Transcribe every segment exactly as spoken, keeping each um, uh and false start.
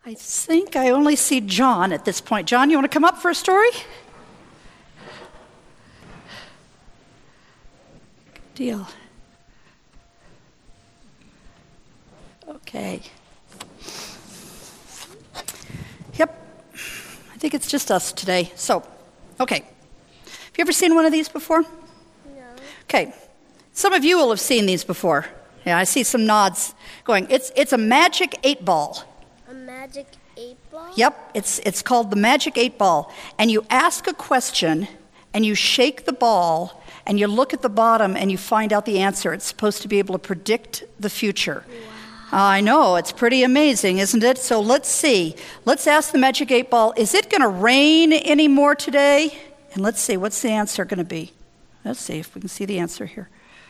I think I only see John at this point. John, you want to come up for a story? Good deal. Okay. Yep. I think it's just us today. So, okay. Have you ever seen one of these before? No. Okay. Some of you will have seen these before. Yeah, I see some nods going. It's it's a magic eight ball. A magic eight ball? Yep, it's it's called the magic eight ball. And you ask a question, and you shake the ball, and you look at the bottom, and you find out the answer. It's supposed to be able to predict the future. Wow. I know, it's pretty amazing, isn't it? So let's see. Let's ask the magic eight ball, is it going to rain anymore today? And let's see, what's the answer going to be? Let's see if we can see the answer here.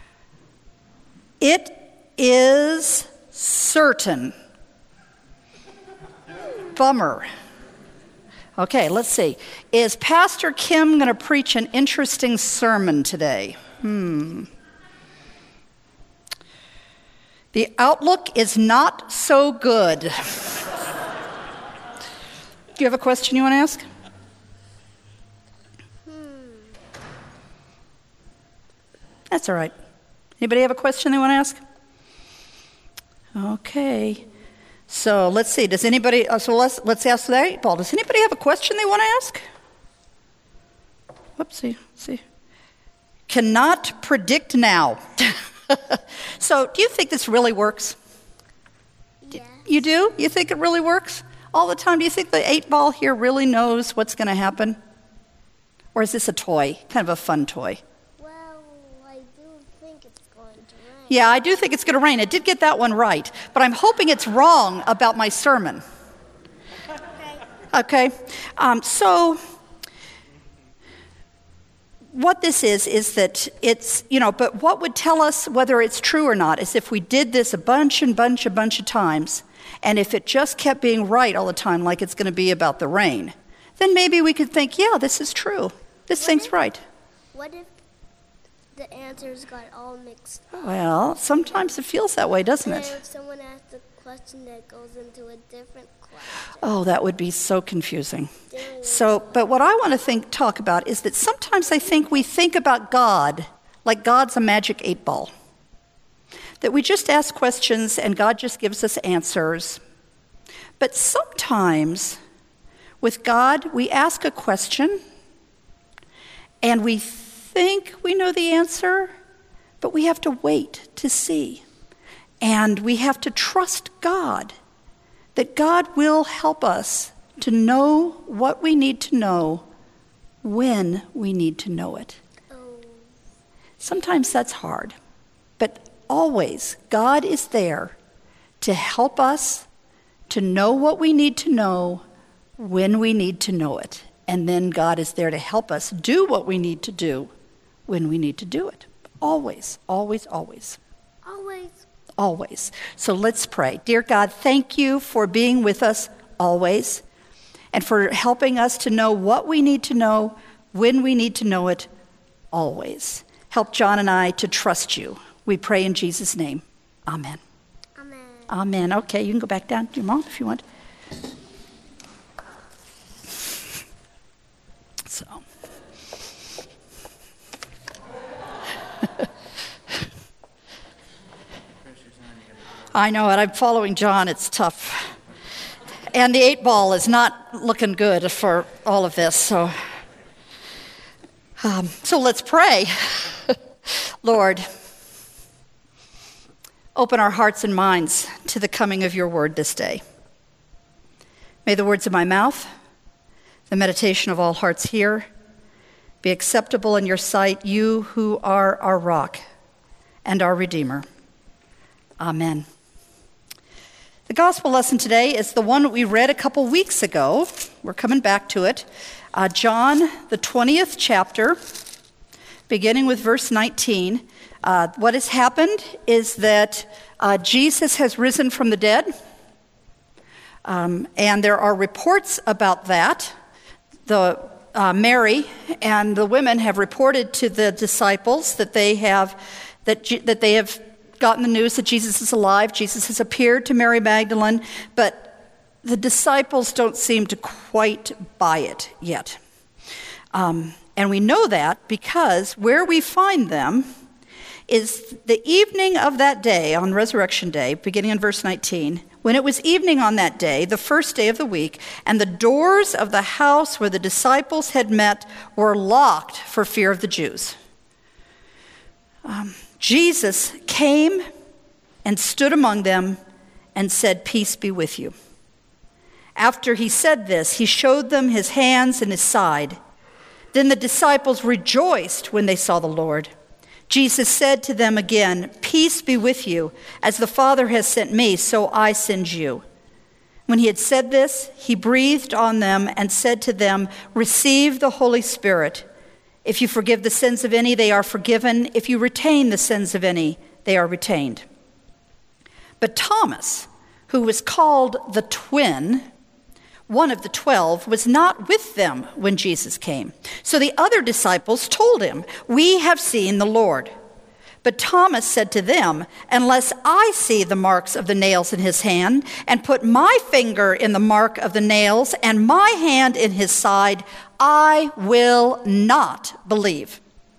It is certain. Bummer. Okay, let's see. Is Pastor Kim going to preach an interesting sermon today? Hmm. The outlook is not so good. Do you have a question you want to ask? Hmm. That's all right. Anybody have a question they want to ask? Okay. So let's see. Does anybody? Uh, so let's let's ask that, Paul. Does anybody have a question they want to ask? Whoopsie. See. Cannot predict now. So, do you think this really works? Yes. You do? You think it really works all the time? Do you think the eight ball here really knows what's going to happen? Or is this a toy, kind of a fun toy? Well, I do think it's going to rain. Yeah, I do think it's going to rain. I did get that one right, but I'm hoping it's wrong about my sermon. Okay. Okay? Um, so, what this is, is that it's, you know, but what would tell us whether it's true or not is if we did this a bunch and bunch, a bunch of times, and if it just kept being right all the time, like it's going to be about the rain, then maybe we could think, yeah, this is true. This What thing's if- right. What if the answers got all mixed up? Well, sometimes it feels that way, doesn't And it? if someone asks a question that goes into a different question? Oh, that would be so confusing. Then So, but what I want to think, talk about is that sometimes I think we think about God like God's a magic eight ball. That we just ask questions and God just gives us answers. But sometimes with God, we ask a question and we think we know the answer, but we have to wait to see. And we have to trust God, that God will help us to know what we need to know when we need to know it. Oh, Sometimes that's hard, but always God is there to help us to know what we need to know when we need to know it. And then God is there to help us do what we need to do when we need to do it. Always, always, always. always. Always. So let's pray. Dear God, thank you for being with us always and for helping us to know what we need to know when we need to know it always. Help John and I to trust you. We pray in Jesus' name. Amen. Amen. Amen. Okay, you can go back down to your mom if you want. So. I know it. I'm following John. It's tough. And the eight ball is not looking good for all of this. So, um, so let's pray. Lord, open our hearts and minds to the coming of your word this day. May the words of my mouth, the meditation of all hearts here, be acceptable in your sight, you who are our rock and our Redeemer. Amen. The gospel lesson today is the one we read a couple weeks ago. We're coming back to it. Uh, John, the twentieth chapter, beginning with verse nineteen. Uh, what has happened is that uh, Jesus has risen from the dead. Um, and there are reports about that. The uh, Mary and the women have reported to the disciples that they have that G- that they have gotten the news that Jesus is alive. Jesus has appeared to Mary Magdalene, but the disciples don't seem to quite buy it yet. Um, and we know that because where we find them is the evening of that day, on Resurrection Day, beginning in verse nineteen, when it was evening on that day, the first day of the week, and the doors of the house where the disciples had met were locked for fear of the Jews. Um, Jesus came and stood among them and said, "Peace be with you." After he said this, he showed them his hands and his side. Then the disciples rejoiced when they saw the Lord. Jesus said to them again, "Peace be with you. As the Father has sent me, so I send you." When he had said this, he breathed on them and said to them, "Receive the Holy Spirit. If you forgive the sins of any, they are forgiven. If you retain the sins of any, they are retained." But Thomas, who was called the twin, one of the twelve, was not with them when Jesus came. So the other disciples told him, "We have seen the Lord." But Thomas said to them, "Unless I see the marks of the nails in his hand, and put my finger in the mark of the nails, and my hand in his side, I will not believe."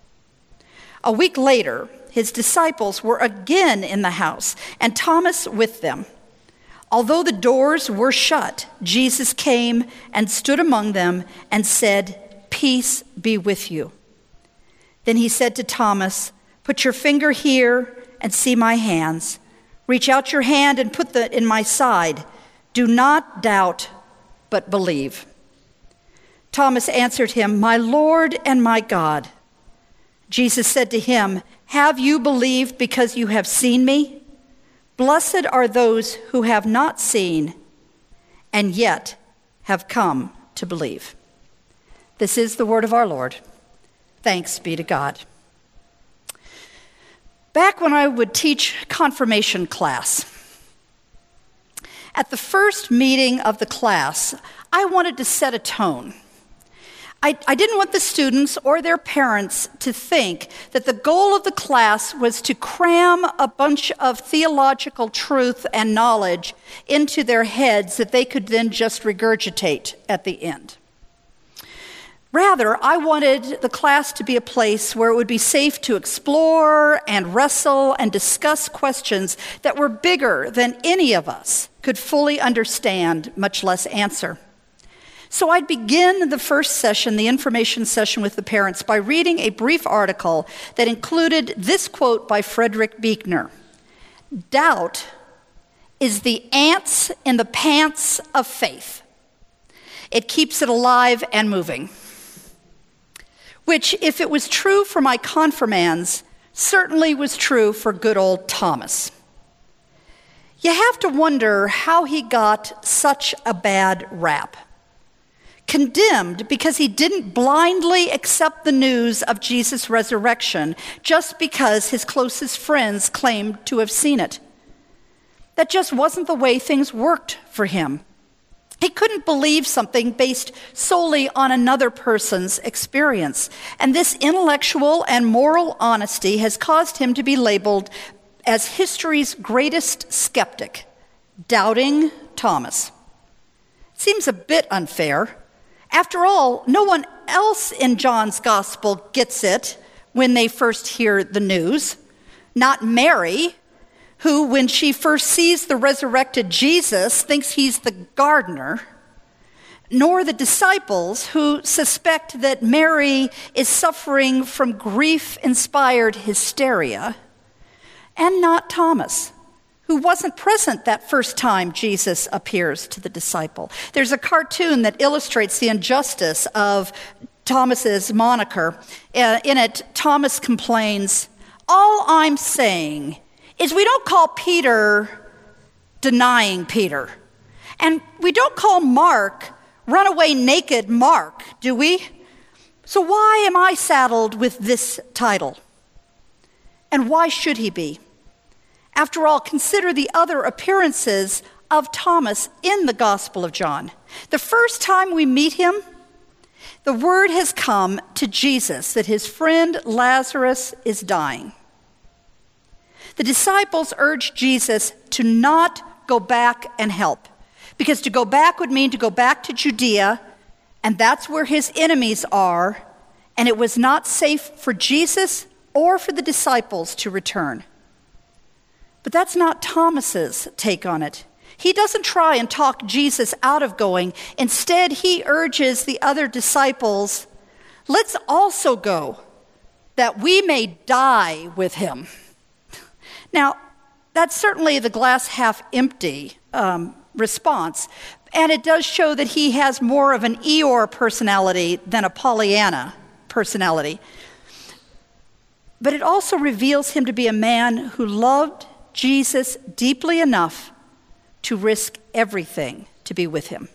A week later, his disciples were again in the house, and Thomas with them. Although the doors were shut, Jesus came and stood among them and said, "Peace be with you." Then he said to Thomas, "Put your finger here and see my hands. Reach out your hand and put it in my side. Do not doubt, but believe." Thomas answered him, "My Lord and my God." Jesus said to him, "Have you believed because you have seen me? Blessed are those who have not seen and yet have come to believe." This is the word of our Lord. Thanks be to God. Back when I would teach confirmation class, at the first meeting of the class, I wanted to set a tone. I, I didn't want the students or their parents to think that the goal of the class was to cram a bunch of theological truth and knowledge into their heads that they could then just regurgitate at the end. Rather, I wanted the class to be a place where it would be safe to explore and wrestle and discuss questions that were bigger than any of us could fully understand, much less answer. So I'd begin the first session, the information session with the parents, by reading a brief article that included this quote by Frederick Buechner: "Doubt is the ants in the pants of faith. It keeps it alive and moving." Which, if it was true for my confirmands, certainly was true for good old Thomas. You have to wonder how he got such a bad rap. Condemned because he didn't blindly accept the news of Jesus' resurrection just because his closest friends claimed to have seen it. That just wasn't the way things worked for him. He couldn't believe something based solely on another person's experience. And this intellectual and moral honesty has caused him to be labeled as history's greatest skeptic, Doubting Thomas. Seems a bit unfair. After all, no one else in John's gospel gets it when they first hear the news. Not Mary, who, when she first sees the resurrected Jesus, thinks he's the gardener. Nor the disciples, who suspect that Mary is suffering from grief-inspired hysteria. And not Thomas, who wasn't present that first time Jesus appears to the disciple. There's a cartoon that illustrates the injustice of Thomas's moniker. Uh, in it, Thomas complains, "All I'm saying is we don't call Peter denying Peter. And we don't call Mark runaway naked Mark, do we? So why am I saddled with this title? And why should he be? After all, consider the other appearances of Thomas in the Gospel of John. The first time we meet him, the word has come to Jesus that his friend Lazarus is dying. The disciples urged Jesus to not go back and help Because to go back would mean to go back to Judea, and that's where his enemies are, and it was not safe for Jesus or for the disciples to return. But that's not Thomas's take on it. He doesn't try and talk Jesus out of going. Instead, he urges the other disciples, let's also go, that we may die with him. Now, that's certainly the glass half empty um, response, and it does show that he has more of an Eeyore personality than a Pollyanna personality. But it also reveals him to be a man who loved Jesus deeply enough to risk everything to be with him.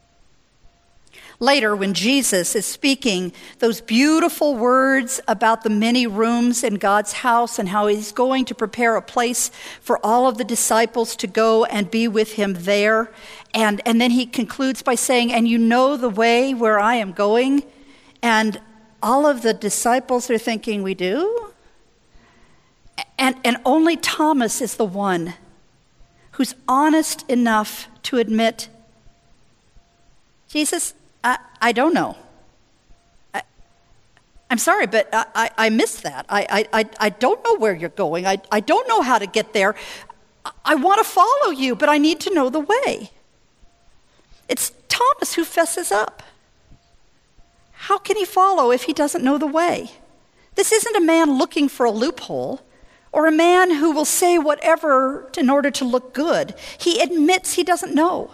Later, when Jesus is speaking those beautiful words about the many rooms in God's house and how he's going to prepare a place for all of the disciples to go and be with him there, and, and then he concludes by saying, and you know the way where I am going, and all of the disciples are thinking, we do? And, and only Thomas is the one who's honest enough to admit, Jesus, I, I don't know. I, I'm sorry, but I, I, I missed that. I, I, I don't know where you're going. I, I don't know how to get there. I, I want to follow you, but I need to know the way. It's Thomas who fesses up. How can he follow if he doesn't know the way? This isn't a man looking for a loophole or a man who will say whatever in order to look good. He admits he doesn't know.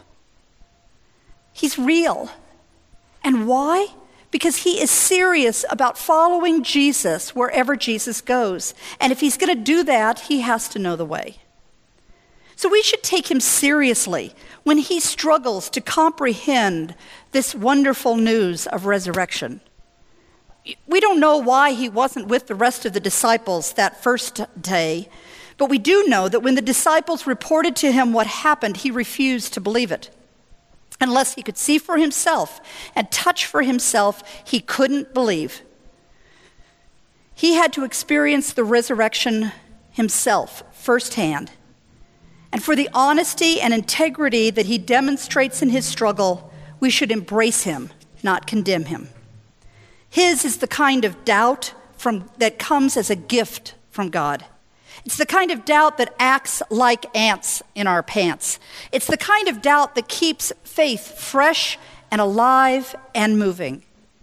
He's real. And why? Because he is serious about following Jesus wherever Jesus goes. And if he's going to do that, he has to know the way. So we should take him seriously when he struggles to comprehend this wonderful news of resurrection. We don't know why he wasn't with the rest of the disciples that first day, but we do know that when the disciples reported to him what happened, he refused to believe it. Unless he could see for himself and touch for himself, he couldn't believe. He had to experience the resurrection himself firsthand. And for the honesty and integrity that he demonstrates in his struggle, we should embrace him, not condemn him. His is the kind of doubt from, that comes as a gift from God. It's the kind of doubt that acts like ants in our pants. It's the kind of doubt that keeps faith fresh and alive and moving.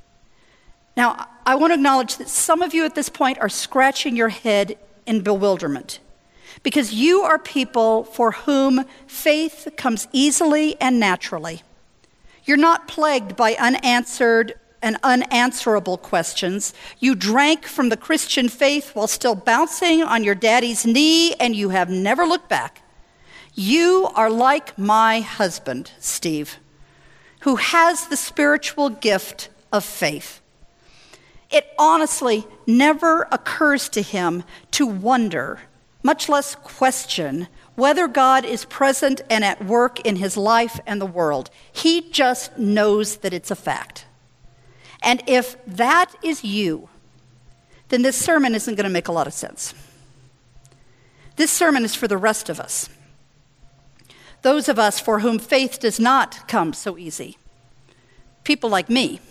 Now, I want to acknowledge that some of you at this point are scratching your head in bewilderment because you are people for whom faith comes easily and naturally. You're not plagued by unanswered and unanswerable questions. You drank from the Christian faith while still bouncing on your daddy's knee, and you have never looked back. You are like my husband, Steve, who has the spiritual gift of faith. It honestly never occurs to him to wonder, much less question, whether God is present and at work in his life and the world. He just knows that it's a fact. And if that is you, then this sermon isn't going to make a lot of sense. This sermon is for the rest of us. Those of us for whom faith does not come so easy. People like me.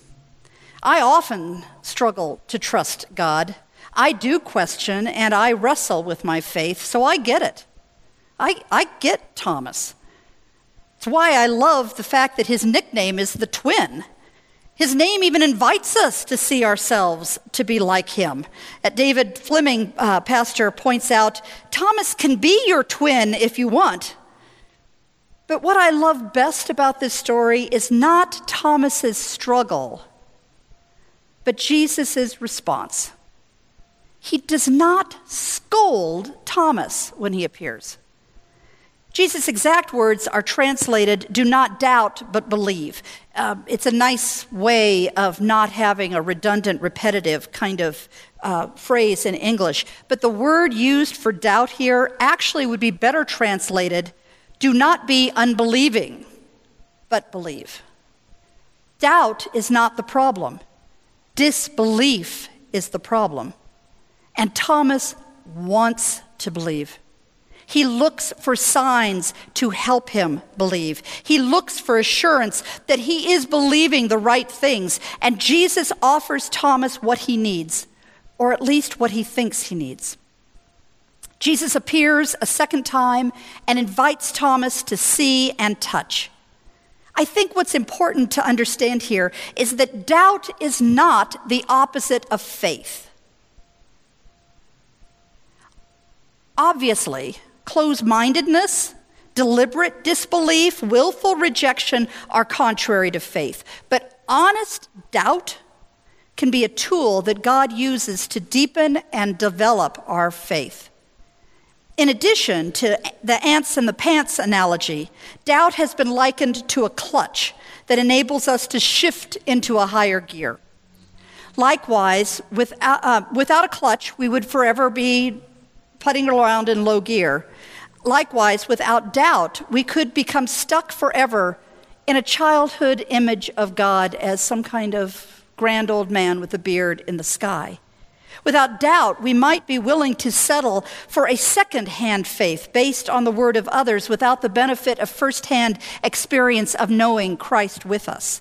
I often struggle to trust God. I do question and I wrestle with my faith, so I get it. I, I get Thomas. It's why I love the fact that his nickname is the Twin. His name even invites us to see ourselves to be like him. Uh, David Fleming, uh, pastor, points out, Thomas can be your twin if you want. But what I love best about this story is not Thomas's struggle, but Jesus' response. He does not scold Thomas when he appears. Jesus' exact words are translated, do not doubt, but believe. Uh, it's a nice way of not having a redundant, repetitive kind of uh, phrase in English. But the word used for doubt here actually would be better translated, do not be unbelieving, but believe. Doubt is not the problem. Disbelief is the problem. And Thomas wants to believe. He looks for signs to help him believe. He looks for assurance that he is believing the right things. And Jesus offers Thomas what he needs, or at least what he thinks he needs. Jesus appears a second time and invites Thomas to see and touch. I think what's important to understand here is that doubt is not the opposite of faith. Obviously, closed-mindedness, deliberate disbelief, willful rejection are contrary to faith. But honest doubt can be a tool that God uses to deepen and develop our faith. In addition to the ants and the pants analogy, doubt has been likened to a clutch that enables us to shift into a higher gear. Likewise, without, uh, without a clutch, we would forever be putting around in low gear. Likewise, without doubt, we could become stuck forever in a childhood image of God as some kind of grand old man with a beard in the sky. Without doubt, we might be willing to settle for a second-hand faith based on the word of others without the benefit of first-hand experience of knowing Christ with us.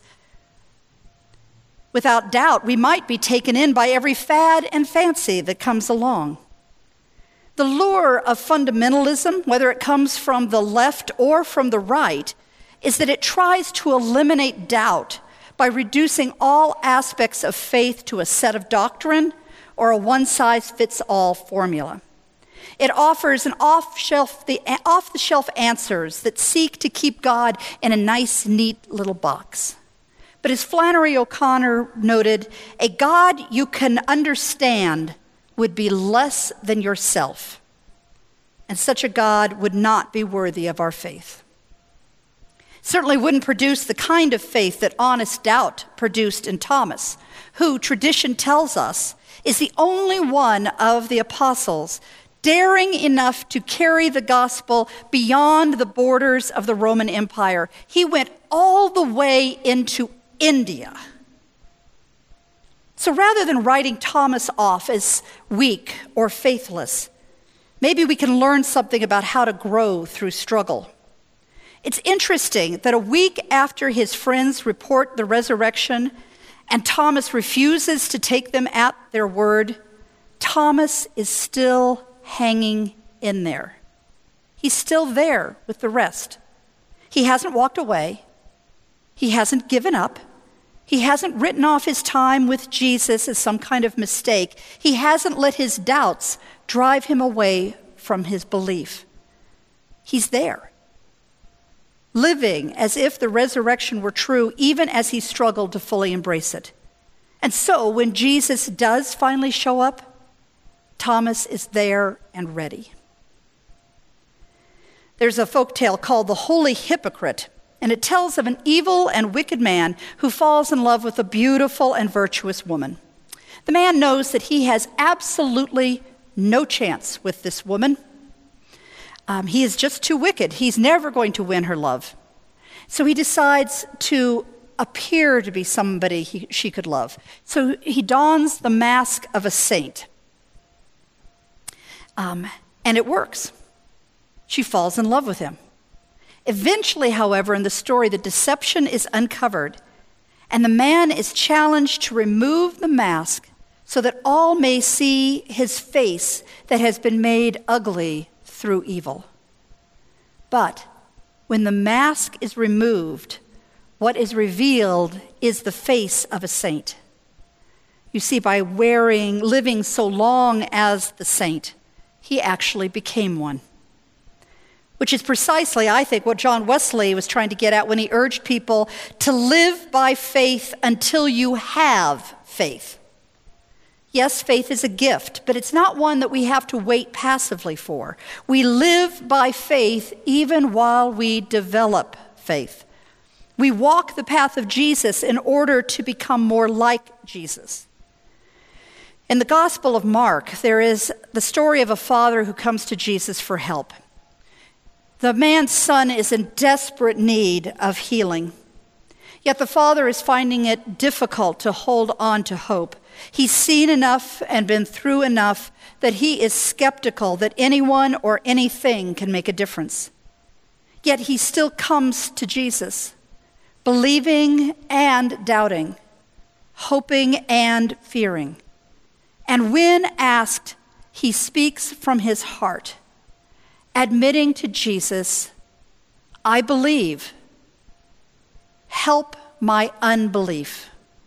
Without doubt, we might be taken in by every fad and fancy that comes along. The lure of fundamentalism, whether it comes from the left or from the right, is that it tries to eliminate doubt by reducing all aspects of faith to a set of doctrine or a one-size-fits-all formula. It offers an off-shelf, the, off-the-shelf answers that seek to keep God in a nice, neat little box. But as Flannery O'Connor noted, a God you can understand would be less than yourself, and such a God would not be worthy of our faith. Certainly wouldn't produce the kind of faith that honest doubt produced in Thomas, who, tradition tells us, is the only one of the apostles daring enough to carry the gospel beyond the borders of the Roman Empire. He went all the way into India. So rather than writing Thomas off as weak or faithless, maybe we can learn something about how to grow through struggle. It's interesting that a week after his friends report the resurrection and Thomas refuses to take them at their word, Thomas is still hanging in there. He's still there with the rest. He hasn't walked away. He hasn't given up. He hasn't written off his time with Jesus as some kind of mistake. He hasn't let his doubts drive him away from his belief. He's there, living as if the resurrection were true, even as he struggled to fully embrace it. And so when Jesus does finally show up, Thomas is there and ready. There's a folktale called The Holy Hypocrite, and it tells of an evil and wicked man who falls in love with a beautiful and virtuous woman. The man knows that he has absolutely no chance with this woman. Um, he is just too wicked. He's never going to win her love. So he decides to appear to be somebody he, she could love. So he dons the mask of a saint. Um, and it works. She falls in love with him. Eventually, however, in the story, the deception is uncovered, and the man is challenged to remove the mask so that all may see his face that has been made ugly through evil. But when the mask is removed, what is revealed is the face of a saint. You see, by wearing, living so long as the saint, he actually became one. Which is precisely, I think, what John Wesley was trying to get at when he urged people to live by faith until you have faith. Yes, faith is a gift, but it's not one that we have to wait passively for. We live by faith even while we develop faith. We walk the path of Jesus in order to become more like Jesus. In the Gospel of Mark, there is the story of a father who comes to Jesus for help. The man's son is in desperate need of healing. Yet the father is finding it difficult to hold on to hope He's seen enough and been through enough that he is skeptical that anyone or anything can make a difference. Yet he still comes to Jesus, believing and doubting, hoping and fearing. And when asked, he speaks from his heart, admitting to Jesus, I believe. Help my unbelief.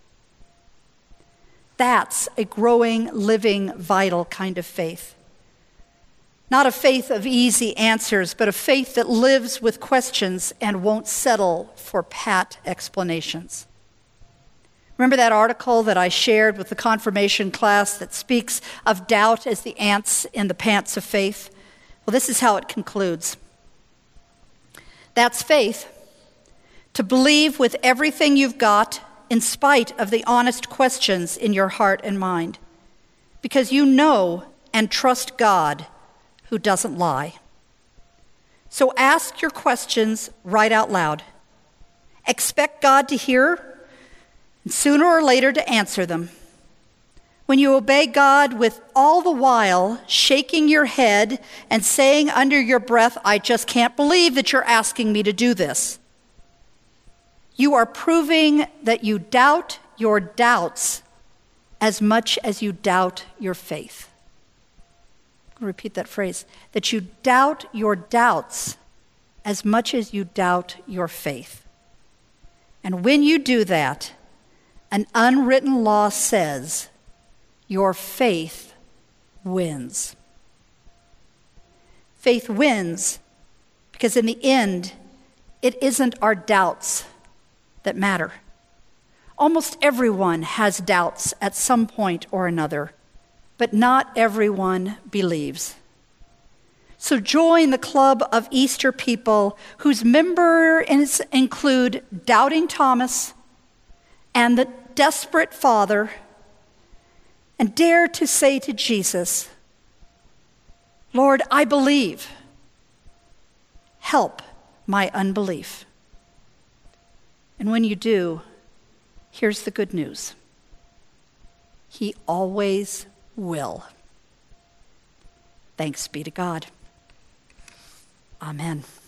That's a growing, living, vital kind of faith. Not a faith of easy answers, but a faith that lives with questions and won't settle for pat explanations. Remember that article that I shared with the confirmation class that speaks of doubt as the ants in the pants of faith? Well, this is how it concludes. That's faith. To believe with everything you've got in spite of the honest questions in your heart and mind, because you know and trust God who doesn't lie. So ask your questions right out loud. Expect God to hear and sooner or later to answer them. When you obey God with all the while shaking your head and saying under your breath, I just can't believe that you're asking me to do this, you are proving that you doubt your doubts as much as you doubt your faith. I'll repeat that phrase, that you doubt your doubts as much as you doubt your faith. And when you do that, an unwritten law says your faith wins. Faith wins because in the end, it isn't our doubts that matter. Almost everyone has doubts at some point or another, but not everyone believes. So join the club of Easter people whose members include doubting Thomas and the desperate father, and dare to say to Jesus, Lord, I believe. Help my unbelief. And when you do, here's the good news. He always will. Thanks be to God. Amen.